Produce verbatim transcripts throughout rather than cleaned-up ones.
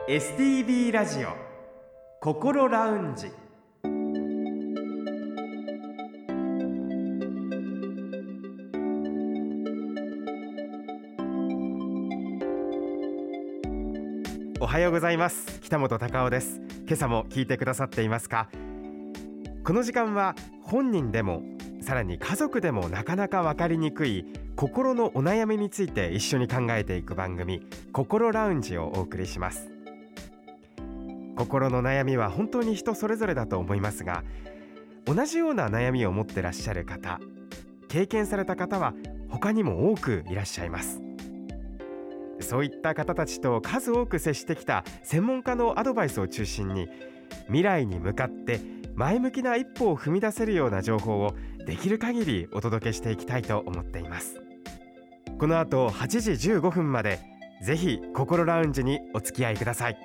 エスティービー ラジオ心ラウンジ。おはようございます。北本隆夫です。今朝も聞いてくださっていますか？この時間は本人でもさらに家族でもなかなか分かりにくい心のお悩みについて一緒に考えていく番組、心ラウンジをお送りします。心の悩みは本当に人それぞれだと思いますが、同じような悩みを持ってらっしゃる方、経験された方は他にも多くいらっしゃいます。そういった方たちと数多く接してきた専門家のアドバイスを中心に、未来に向かって前向きな一歩を踏み出せるような情報をできる限りお届けしていきたいと思っています。この後はちじじゅうごふんまで、ぜひ心ラウンジにお付き合いください。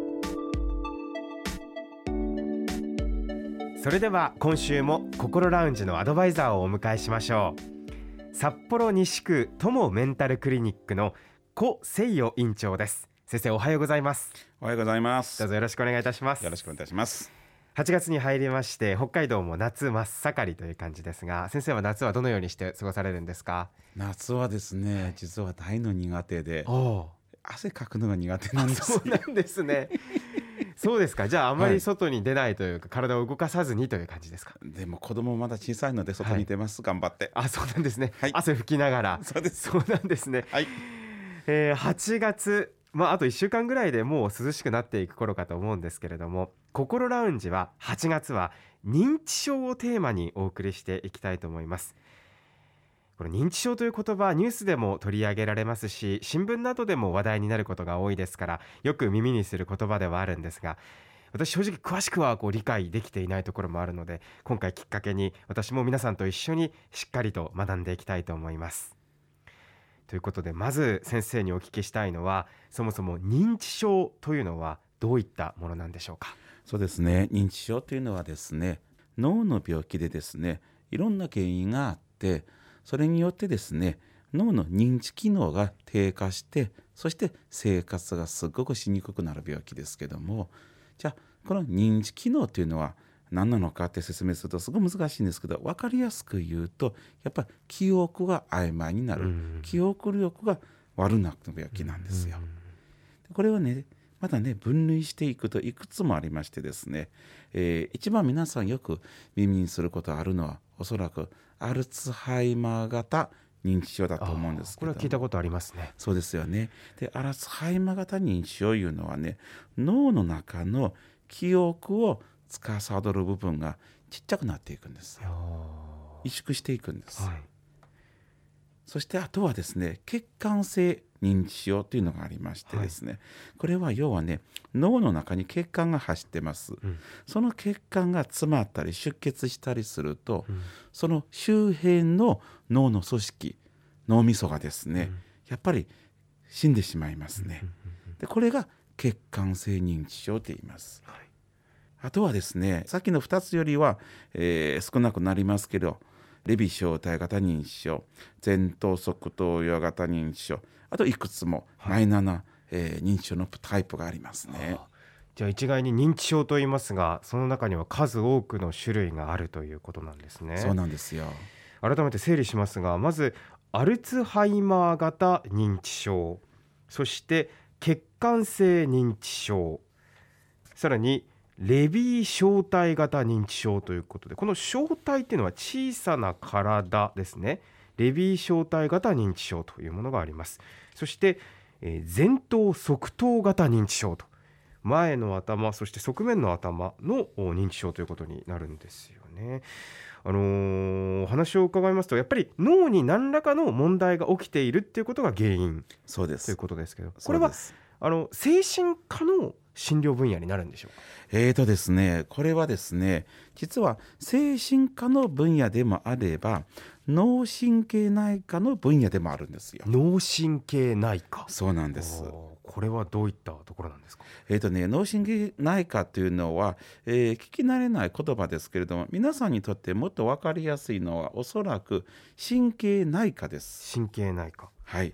それでは今週も心ラウンジのアドバイザーをお迎えしましょう。札幌西区友メンタルクリニックの古誠代院長です。先生、おはようございます。 おはようございます。 どうぞよろしくお願いいたします。 よろしくお願いいたします。 はちがつに入りまして、北海道も夏真っ盛りという感じですが、先生は夏はどのようにして過ごされるんですか？ 夏はですね、実は大の苦手で、 お汗かくのが苦手なんです。 そうなんですねそうですか。じゃああまり外に出ないというか、はい、体を動かさずにという感じですか？ でも子供まだ小さいので外に出ます、はい、頑張って。 あ、そうなんですね、 はい、 汗拭きながら。 そうです。 そうなんですね、はい。えー、はちがつ、まあ、あといっしゅうかんぐらいでもう涼しくなっていく頃かと思うんですけれども、心ラウンジははちがつは認知症をテーマにお送りしていきたいと思います。この認知症という言葉、ニュースでも取り上げられますし、新聞などでも話題になることが多いですから、よく耳にする言葉ではあるんですが、私正直詳しくはこう理解できていないところもあるので、今回きっかけに私も皆さんと一緒にしっかりと学んでいきたいと思います。ということで、まず先生にお聞きしたいのは、そもそも認知症というのはどういったものなんでしょうか？ そうですね、認知症というのはですね、脳の病気でですね、いろんな原因があって、それによってですね、脳の認知機能が低下して、そして生活がすごくしにくくなる病気ですけども、じゃあこの認知機能というのは何なのかって説明するとすごい難しいんですけど、分かりやすく言うと、やっぱり記憶が曖昧になる、記憶力が悪くなる病気なんですよ。これはね、またね、分類していくといくつもありましてですね、えー、一番皆さんよく耳にすることがあるのは、おそらくアルツハイマー型認知症だと思うんですけども。 これは聞いたことありますね。 そうですよね。で、アルツハイマー型認知症いうのはね、脳の中の記憶を司る部分がちっちゃくなっていくんですよ。萎縮していくんです、はい。そしてあとはですね、血管性認知症というのがありましてですね、はい、これは要はね、脳の中に血管が走ってます、うん、その血管が詰まったり出血したりすると、うん、その周辺の脳の組織、脳みそがですね、うん、やっぱり死んでしまいますね、うんうんうん、でこれが血管性認知症と言います、はい。あとはですね、さっきのふたつよりは、えー、少なくなりますけど、レビ小体型認知症、前頭側頭葉型認知症、あといくつもマイナーな、はい、えー、認知症のタイプがありますね。 はあ、じゃあ一概に認知症と言いますが、その中には数多くの種類があるということなんですね。 そうなんですよ。 改めて整理しますが、まずアルツハイマー型認知症、そして血管性認知症、さらにレビー小体型認知症ということで、この小体っていうのは小さな体ですね。レビー小体型認知症というものがあります。そして、えー、前頭側頭型認知症と、前の頭そして側面の頭の認知症ということになるんですよね。あのー、お話を伺いますと、やっぱり脳に何らかの問題が起きているっていうことが原因そうですということですけど、これはあの精神科の診療分野になるんでしょうか？ えーとですね、これはですね、実は精神科の分野でもあれば脳神経内科の分野でもあるんですよ。 脳神経内科。 そうなんです。 これはどういったところなんですか？ えーとね、脳神経内科というのは、えー、聞き慣れない言葉ですけれども、皆さんにとってもっと分かりやすいのはおそらく神経内科です。 神経内科、 はい。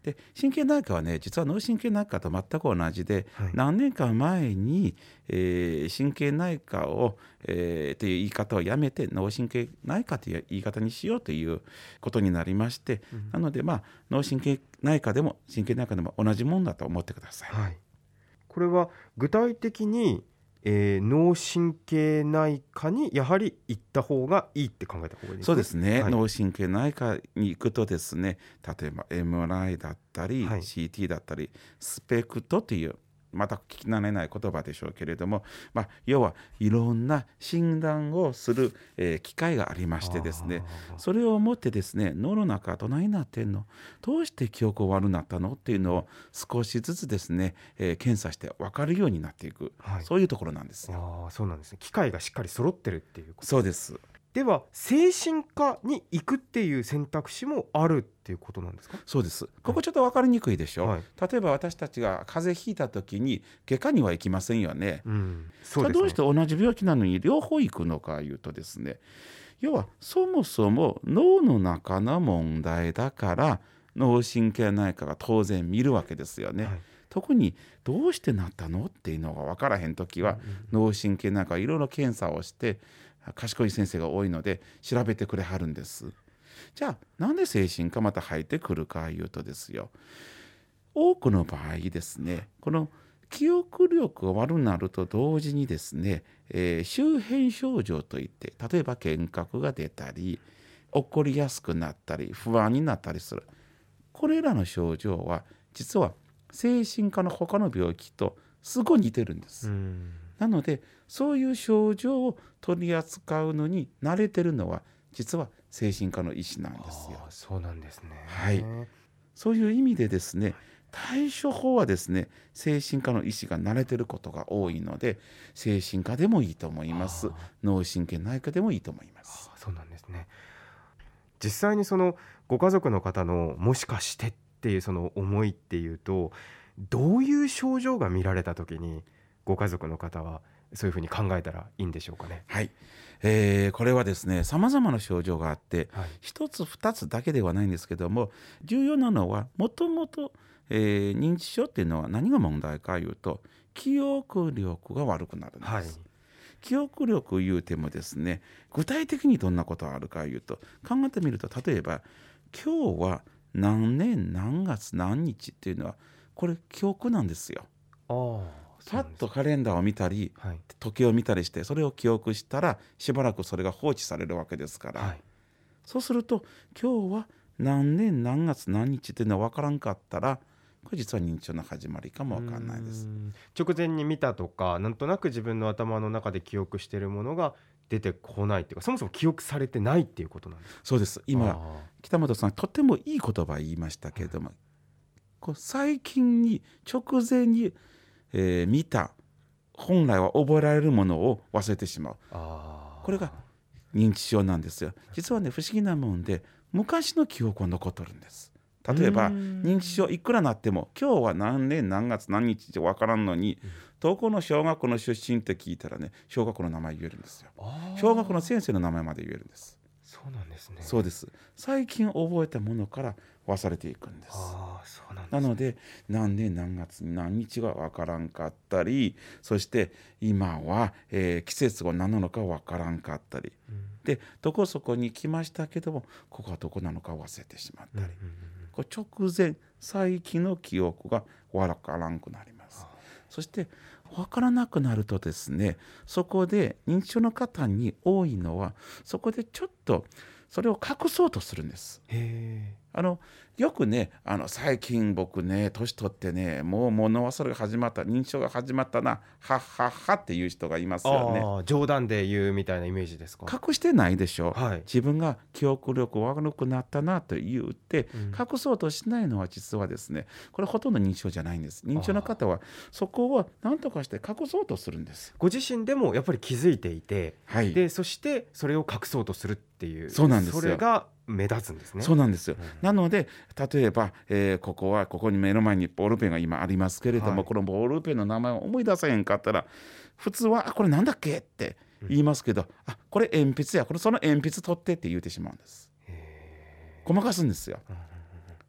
で神経内科はね実は脳神経内科と全く同じで、 はい、 何年か前に、えー、神経内科を、えー、という言い方をやめて脳神経内科という言い方にしようということになりまして、うん、なのでまあ脳神経内科でも神経内科でも同じものだと思ってください。 はい、これは具体的にえー、脳神経内科にやはり行った方がいいって考えた方がいいですか？ そうですね、 はい、 脳神経内科に行くとですね、例えば エムアールアイ だったり、はい、シーティー だったりスペクトというまた聞き慣れない言葉でしょうけれども、まあ、要はいろんな診断をする、えー、機会がありましてですね、それをもってですね、脳の中どないなってんの、どうして記憶悪くなったのっていうのを少しずつですね、えー、検査して分かるようになっていく、はい、そういうところなんですよ。 あ、そうなんですね。機会がしっかり揃ってるっていうこと。 そうです。 では精神科に行くっていう選択肢もあるっていうことなんですか？ そうです。ここちょっと分かりにくいでしょ、 はい、 例えば私たちが風邪ひいた時に外科には行きませんよね、うん、 そうですね。 どうして同じ病気なのに両方行くのかいうとですね、要はそもそも脳の中の問題だから脳神経内科が当然見るわけですよね、はい、特にどうしてなったのっていうのが分からへん時は、うんうん、脳神経内科はいろいろ検査をして賢い先生が多いので調べてくれはるんです。じゃあなんで精神科また入ってくるかいうとですよ、多くの場合ですね、この記憶力が悪くなると同時にですね、えー、周辺症状といって例えば幻覚が出たり怒りやすくなったり不安になったりする、これらの症状は実は精神科の他の病気とすごい似てるんです。なのでそういう症状を取り扱うのに慣れてるのは実は精神科の医師なんですよ。 あ、そうなんですね。 はい、そういう意味でですね、対処法はですね精神科の医師が慣れてることが多いので精神科でもいいと思います。脳神経内科でもいいと思います。 あ、そうなんですね。実際にそのご家族の方のもしかしてっていうその思いっていうと、どういう症状が見られた時にご家族の方はそういうふうに考えたらいいんでしょうかね？ はい、えー、これはですねさまざまな症状があって、はい、一つ二つだけではないんですけども、重要なのはもともと認知症っていうのは何が問題かいうと記憶力が悪くなるんです、はい、記憶力言うてもですね具体的にどんなことがあるかいうと考えてみると、例えば今日は何年何月何日っていうのはこれ記憶なんですよ。あパッとカレンダーを見たり、はい、時計を見たりしてそれを記憶したらしばらくそれが放置されるわけですから、はい、そうすると今日は何年何月何日っていうのは分からんかったらこれ実は認知症の始まりかも分からないです。 直前に見たとかなんとなく自分の頭の中で記憶しているものが出てこないっていうか、そもそも記憶されてないっていうことなんですか？ そうです。今北本さんとてもいい言葉言いましたけれども、はい、こう最近に直前にえー、見た本来は覚えられるものを忘れてしまう、あこれが認知症なんですよ。実はね不思議なもんで昔の記憶は残っとるんです。例えば認知症いくらなっても今日は何年何月何日って分からんのに、うん、どこの小学校の出身って聞いたらね小学校の名前言えるんですよ。小学校の先生の名前まで言えるんです。 そうなんですね。 そうです。最近覚えたものから忘れていくんです。 あ、そうなんですね。 なので何年何月何日が分からんかったり、そして今は、えー、季節が何なのか分からんかったり、うん、でどこそこに来ましたけどもここはどこなのか忘れてしまったり、うんうんうん、これ直前最近の記憶が分からんくなります。そして分からなくなるとですね、そこで認知症の方に多いのはそこでちょっとそれを隠そうとするんです。へー、あのよくねあの最近僕ね年取ってねもう物忘れが始まった、認知症が始まったなはっはっはっていう人がいますよね。 あ、冗談で言うみたいなイメージですか？ 隠してないでしょ、はい、自分が記憶力悪くなったなと言って、うん、隠そうとしないのは実はですねこれほとんど認知症じゃないんです。認知症の方はそこを何とかして隠そうとするんです。 ご自身でもやっぱり気づいていて、はい、でそしてそれを隠そうとするっていう、 そうなんですよ。 それが目立つんですね。 そうなんですよ、うん、なので例えば、えー、ここはここに目の前にボールペンが今ありますけれども、はい、このボールペンの名前を思い出せへんかったら普通はあこれなんだっけって言いますけど、うん、あこれ鉛筆やこれその鉛筆取ってって言うてしまうんです。ごまかすんですよ。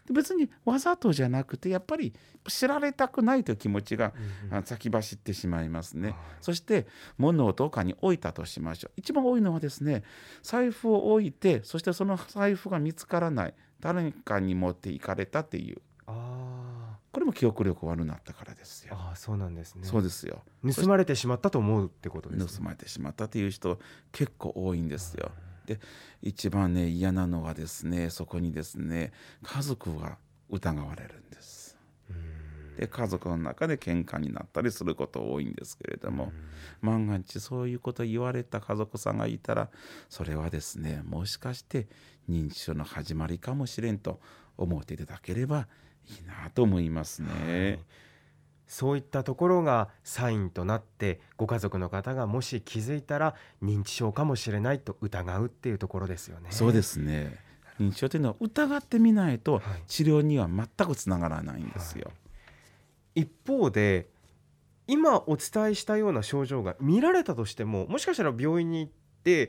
で別にわざとじゃなくてやっぱり知られたくないという気持ちが、 うんうん、 先走ってしまいますね、 はい、 そして物をどこかに置いたとしましょう。一番多いのはですね、財布を置いてそしてその財布が見つからない、誰かに持っていかれたっていう、 あこれも記憶力悪くなったからですよ。 あ、そうなんですね。 そうですよ。 盗まれてしまったと思うってことですね。 盗まれてしまったという人結構多いんですよ。で一番ね嫌なのはですね、そこにですね家族が疑われるんです。で家族の中で喧嘩になったりすること多いんですけれども、万が一そういうこと言われた家族さんがいたら、それはですねもしかして認知症の始まりかもしれんと思っていただければいいなと思いますね、はい、 そういったところがサインとなって、ご家族の方がもし気づいたら認知症かもしれないと疑うっていうところですよね。 そうですね。認知症というのは疑ってみないと治療には全くつながらないんですよ、はい、 一方で今お伝えしたような症状が見られたとしても、もしかしたら病院に行って、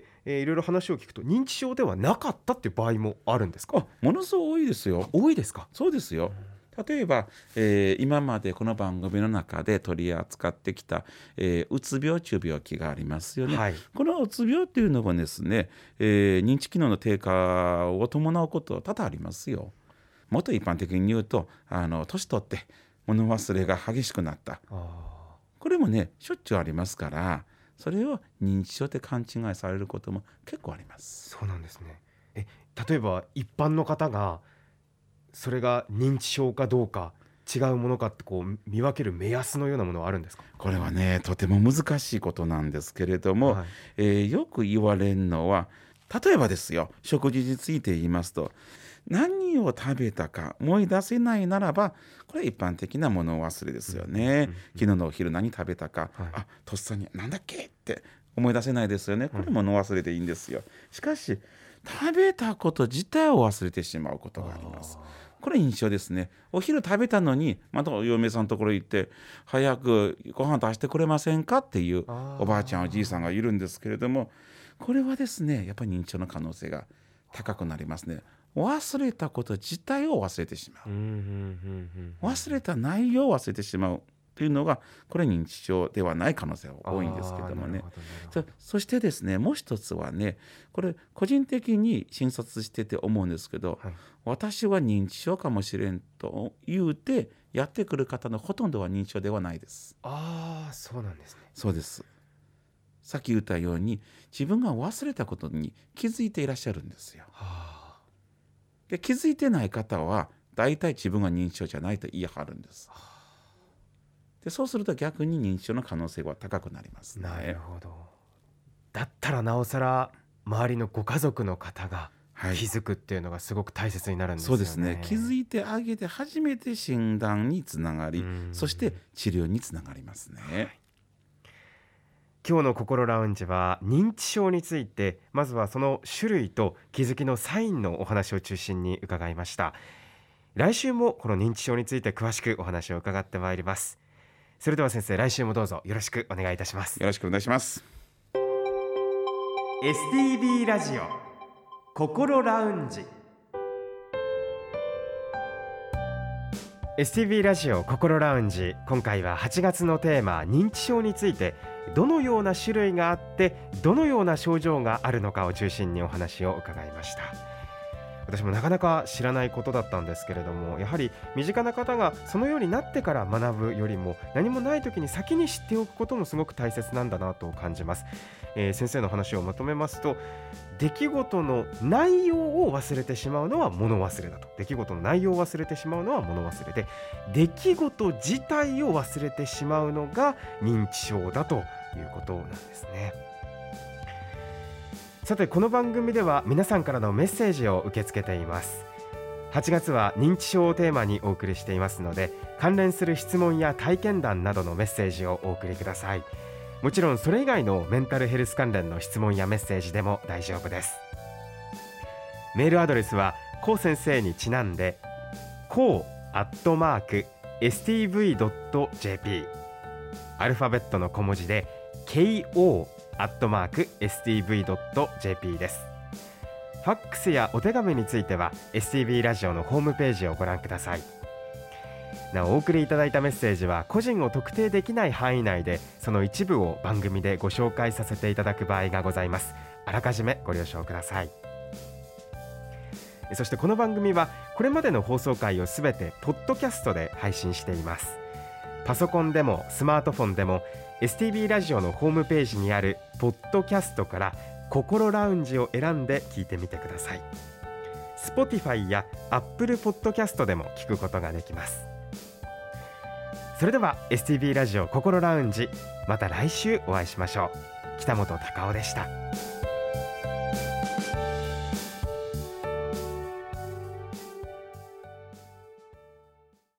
えー、いろいろ話を聞くと認知症ではなかったっていう場合もあるんですか？ あ、ものすごい多いですよ。 多いですか？ そうですよ。例えば、えー、今までこの番組の中で取り扱ってきた、えー、うつ病という病気がありますよね、はい、このうつ病というのもですね、えー、認知機能の低下を伴うことは多々ありますよ。もっと一般的に言うと、あの年取って物忘れが激しくなった、あ、これもねしょっちゅうありますから、それを認知症って勘違いされることも結構あります。 そうなんですね。え例えば一般の方がそれが認知症かどうか、違うものかってこう見分ける目安のようなものはあるんですか？ これはねとても難しいことなんですけれども、はい、えー、よく言われるのは、例えばですよ、食事について言いますと、何を食べたか思い出せないならば、これは一般的な物忘れですよね、うんうんうん、昨日のお昼何食べたか、はい、あ、とっさになんだっけって思い出せないですよね。これ物忘れでいいんですよ。しかし食べたこと自体を忘れてしまうことがあります。これ認知症ですね。お昼食べたのにまたお嫁さんのところ行って、早くご飯出してくれませんかっていうおばあちゃんおじいさんがいるんですけれども、これはですねやっぱり認知症の可能性が高くなりますね。忘れたこと自体を忘れてしまう、忘れた内容を忘れてしまうというのが、これ認知症ではない可能性が多いんですけどもね。そ, そしてですね、もう一つはね、これ個人的に診察してて思うんですけど、はい、私は認知症かもしれんと言うてやってくる方のほとんどは認知症ではないです。 ああ、そうなんですね。 そうです。さっき言ったように自分が忘れたことに気づいていらっしゃるんですよ。はあ、で気づいてない方は大体自分が認知症じゃないと言い張るんです。はあ、でそうすると逆に認知症の可能性は高くなりますね。 なるほど。だったらなおさら周りのご家族の方が気づくっていうのがすごく大切になるんですよね。 そうですね。気づいてあげて初めて診断につながり、そして治療につながりますね。はい、 今日の心ラウンジは認知症について、まずはその種類と気づきのサインのお話を中心に伺いました。来週もこの認知症について詳しくお話を伺ってまいります。それでは先生、来週もどうぞよろしくお願いいたします。 よろしくお願いします。 エスティービー ラジオ心ラウンジ。 エスティービー ラジオ心ラウンジ、今回ははちがつのテーマ認知症について、どのような種類があってどのような症状があるのかを中心にお話を伺いました。私もなかなか知らないことだったんですけれども、やはり身近な方がそのようになってから学ぶよりも、何もない時に先に知っておくこともすごく大切なんだなと感じます。えー、先生の話をまとめますと、出来事の内容を忘れてしまうのは物忘れだと。出来事の内容を忘れてしまうのは物忘れで、出来事自体を忘れてしまうのが認知症だということなんですね。さて、この番組では皆さんからのメッセージを受け付けています。はちがつは認知症をテーマにお送りしていますので、関連する質問や体験談などのメッセージをお送りください。もちろんそれ以外のメンタルヘルス関連の質問やメッセージでも大丈夫です。メールアドレスはコウ先生にちなんで コウ アットマーク エスティーブイ ドット ジェーピー、 アルファベットの小文字で ケーオー アットマーク エスティーブイ ドット ジェーピー です。 ファックスやお手紙については エスティービー ラジオのホームページをご覧ください。なお、お送りいただいたメッセージは個人を特定できない範囲内で、その一部を番組でご紹介させていただく場合がございます。あらかじめご了承ください。そしてこの番組はこれまでの放送回をすべてポッドキャストで配信しています。パソコンでもスマートフォンでも エスティービー ラジオのホームページにあるポッドキャストから心ラウンジを選んで聞いてみてください。 Spotify や Apple Podcast でも聞くことができます。それでは エスティービー ラジオ心ラウンジ、また来週お会いしましょう。北本隆夫でした。